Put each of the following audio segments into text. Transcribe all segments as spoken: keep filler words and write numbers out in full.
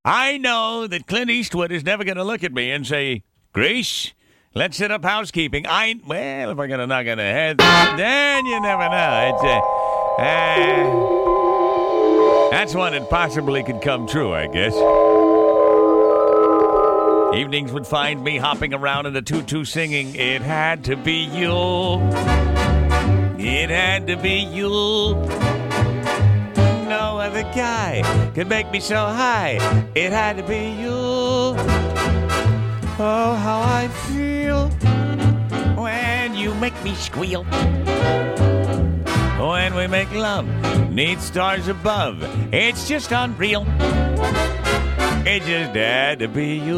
I know that Clint Eastwood is never going to look at me and say, Grace, let's set up housekeeping. I, well, if I'm going to knock on the head, then you never know. It's, uh, uh, that's one that possibly could come true, I guess. Evenings would find me hopping around in a tutu singing, it had to be you. It had to be you. No other guy could make me so high. It had to be you. Oh, how I feel when you make me squeal. When we make love, need stars above. It's just unreal. It just had to be you.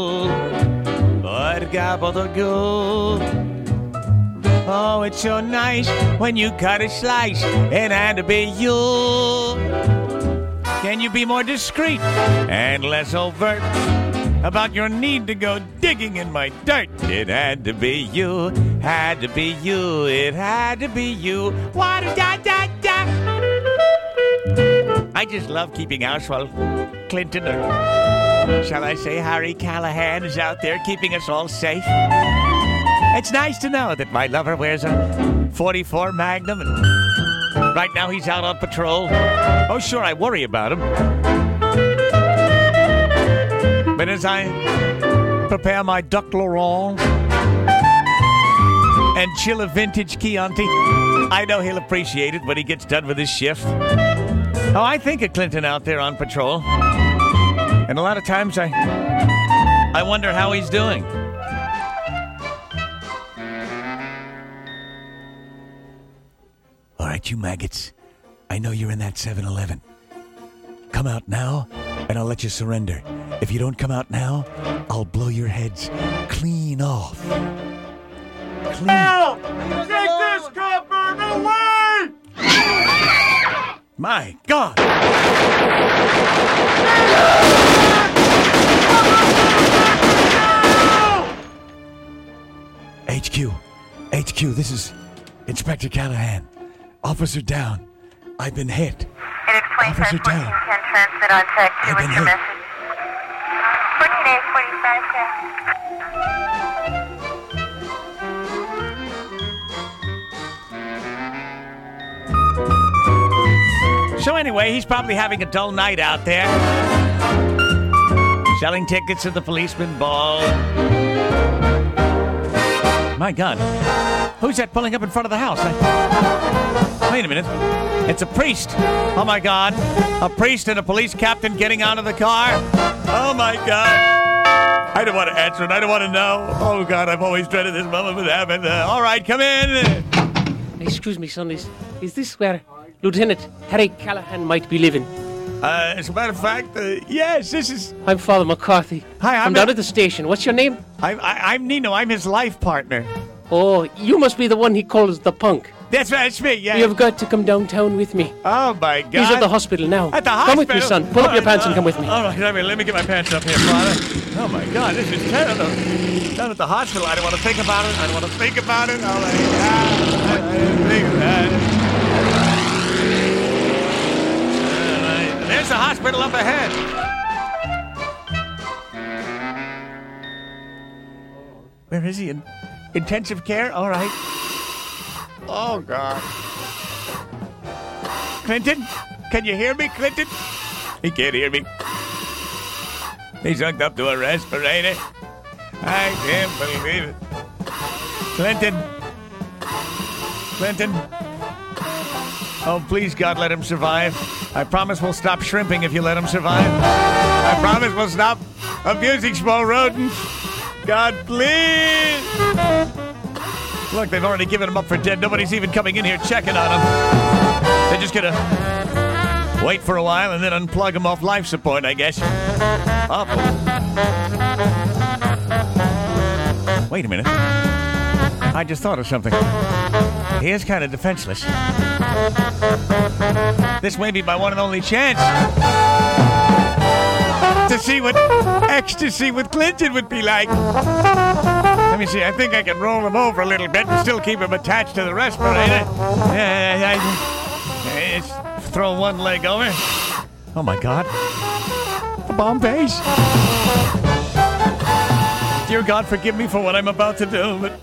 But gobble the goo. Oh, it's so nice when you cut a slice. It had to be you. Can you be more discreet and less overt about your need to go digging in my dirt? It had to be you. Had to be you. It had to be you. Water da da da. I just love keeping house while Clinton, or shall I say Harry Callahan, is out there keeping us all safe. It's nice to know that my lover wears a forty-four Magnum, and right now he's out on patrol. Oh, sure, I worry about him. But as I prepare my Duck Laurent and chill a vintage Chianti, I know he'll appreciate it when he gets done with his shift. Oh, I think of Clinton out there on patrol. And a lot of times I, I wonder how he's doing. All right, you maggots. I know you're in that seven eleven. Come out now, and I'll let you surrender. If you don't come out now, I'll blow your heads clean off. Clean. Help! Take this copper away! My God! H Q. H Q, this is Inspector Callahan. Officer down. I've been hit. It explains Officer that down. fourteen ten transmit on text. I've Here been with your hit. message. fourteen eight forty-five ten. So anyway, he's probably having a dull night out there. Selling tickets at the policeman ball. My God. Who's that pulling up in front of the house? I... Wait a minute. It's a priest. Oh, my God. A priest and a police captain getting out of the car. Oh, my God. I don't want to answer it. I don't want to know. Oh, God, I've always dreaded this moment would happen. Uh, all right, come in. Excuse me, son. Is, is this where Lieutenant Harry Callahan might be living? Uh, as a matter of fact, uh, yes, this is... I'm Father McCarthy. Hi, I'm... I'm down at the station. What's your name? I, I, I'm Nino. I'm his life partner. Oh, you must be the one he calls the punk. That's right, it's me, yeah. You've got to come downtown with me. Oh, my God. He's at the hospital now. At the Come hospital? with me, son. Pull All up your right, pants uh, and come with me. All right, let me, let me get my pants up here, Father. Oh, my God, this is terrible. Down at the hospital, I don't want to think about it. I don't want to think about it. Oh, my God. I, I didn't think of that. All right, there's the hospital up ahead. Where is he? In intensive care? All right. Oh, God. Clinton? Can you hear me, Clinton? He can't hear me. He's hooked up to a respirator. I can't believe it. Clinton. Clinton. Oh, please, God, let him survive. I promise we'll stop shrimping if you let him survive. I promise we'll stop abusing small rodents. God, please. Look, they've already given him up for dead. Nobody's even coming in here checking on him. They're just gonna wait for a while and then unplug him off life support, I guess. Awful. Wait a minute. I just thought of something. He is kind of defenseless. This may be my one and only chance to see what ecstasy with Clinton would be like. Let me see. I think I can roll him over a little bit and still keep him attached to the respirator. Yeah, I, I, throw one leg over. Oh, my God. bomb face. Dear God, forgive me for what I'm about to do, but...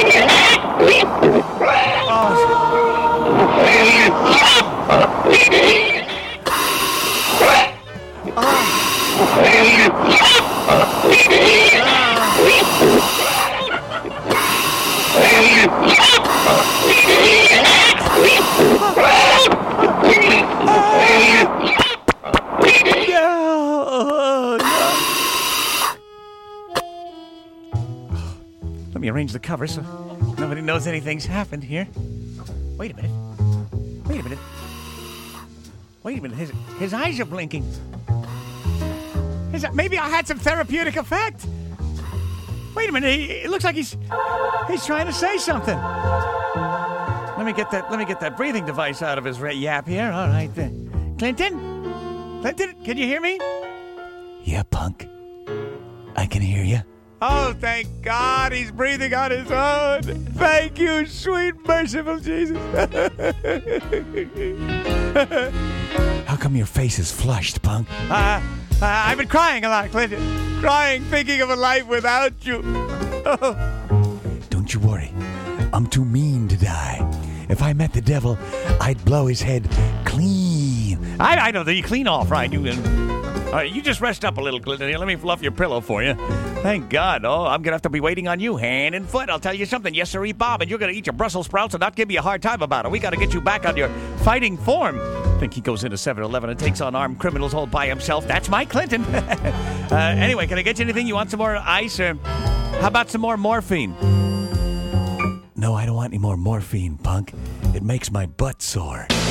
Let me arrange the cover so nobody knows anything's happened here. Wait a minute. Wait a minute. Wait a minute. His, his eyes are blinking. His, maybe I had some therapeutic effect. Wait a minute. He, it looks like he's he's trying to say something. Let me get that. Let me get that breathing device out of his re- yap here. All right. Uh, Clinton. Clinton, can you hear me? Yeah, punk. I can hear you. Oh, thank God he's breathing on his own. Thank you, sweet, merciful Jesus. How come your face is flushed, punk? Uh, uh, I've been crying a lot, Clinton. Crying, thinking of a life without you. Don't you worry. I'm too mean to die. If I met the devil, I'd blow his head clean. I, I know that you clean off, right? You, all right, you just rest up a little, Clinton. Here, let me fluff your pillow for you. Thank God. Oh, I'm going to have to be waiting on you hand and foot. I'll tell you something. Yes, sir, Bob, and you're going to eat your Brussels sprouts and not give me a hard time about it. We got to get you back on your fighting form. I think he goes into seven eleven and takes on armed criminals all by himself. That's my Clinton. uh, anyway, can I get you anything? You want some more ice, or how about some more morphine? No, I don't want any more morphine, punk. It makes my butt sore.